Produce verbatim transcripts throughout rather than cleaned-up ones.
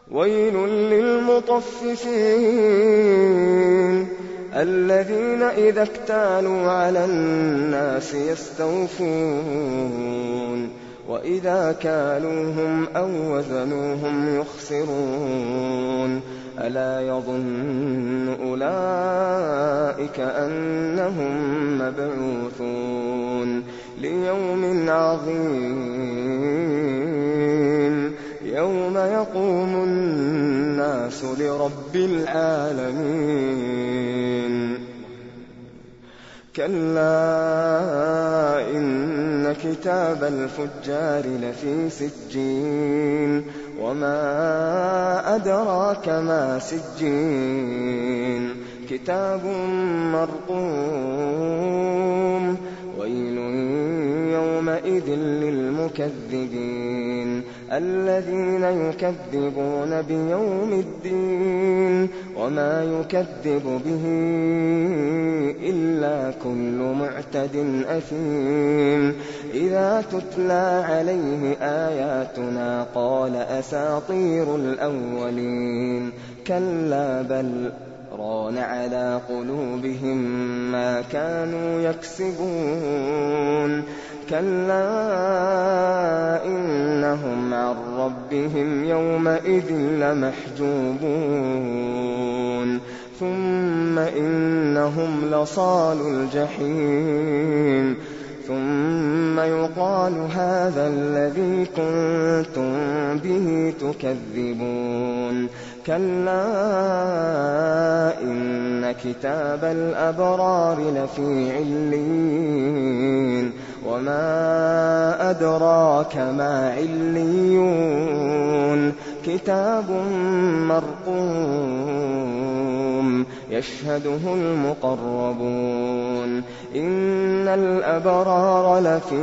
ويل للمطففين الذين إذا اكتالوا على الناس يستوفون وإذا كالوهم أو وزنوهم يخسرون ألا يظن أولئك أنهم مبعوثون ليوم عظيم يوم يقوم الناس لرب العالمين كلا إن كتاب الفجار لفي سجين وما أدراك ما سجين كتاب مرقوم ويل يومئذ للمكذبين الذين يكذبون بيوم الدين وما يكذب به إلا كل معتد أثيم إذا تتلى عليه آياتنا قال أساطير الأولين كلا بل ران على قلوبهم ما كانوا يكسبون كلا إنهم عن ربهم يومئذ لمحجوبون ثم إنهم لصالو الجحيم ثم يقال هذا الذي كنتم به تكذبون كلا إن كتاب الأبرار لفي عليين وما أدراك ما عليون كتاب مرقوم يشهده المقربون إن الأبرار لفي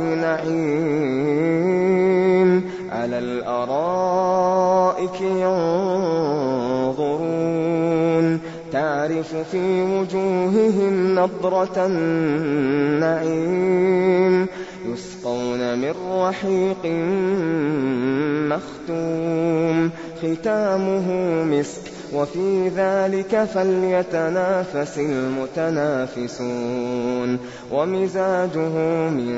نعيم على الأرائك ينظرون تعرف في وجوههم نضرة النعيم يسقون من رحيق مختوم ختامه مسك وفي ذلك فليتنافس المتنافسون ومزاجه من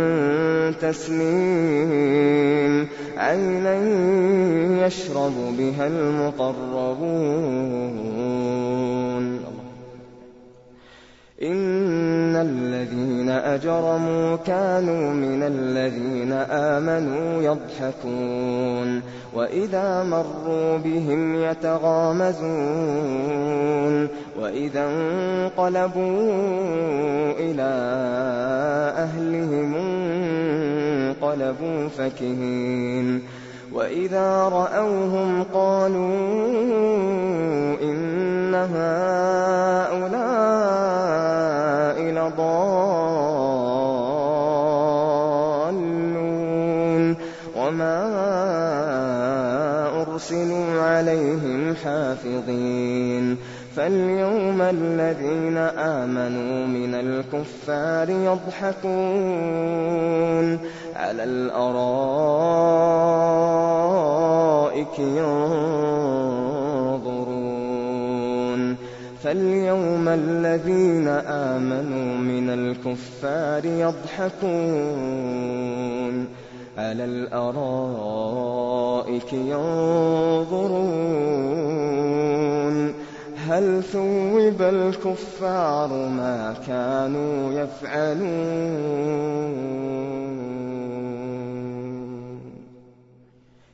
تسنيم عينا يشرب بها المقربون إن الذين أجرموا كانوا من الذين آمنوا يضحكون وإذا مروا بهم يتغامزون وإذا انقلبوا إلى أهلهم انقلبوا فكهين وإذا رأوهم قالوا إن هؤلاء لضالون وما أرسلوا عليهم حافظين فاليوم الذين آمنوا من الكفار يضحكون على الأرائك ينظرون فاليوم الذين آمنوا من الكفار يضحكون على الأرائك ينظرون هل ثوب الكفار ما كانوا يفعلون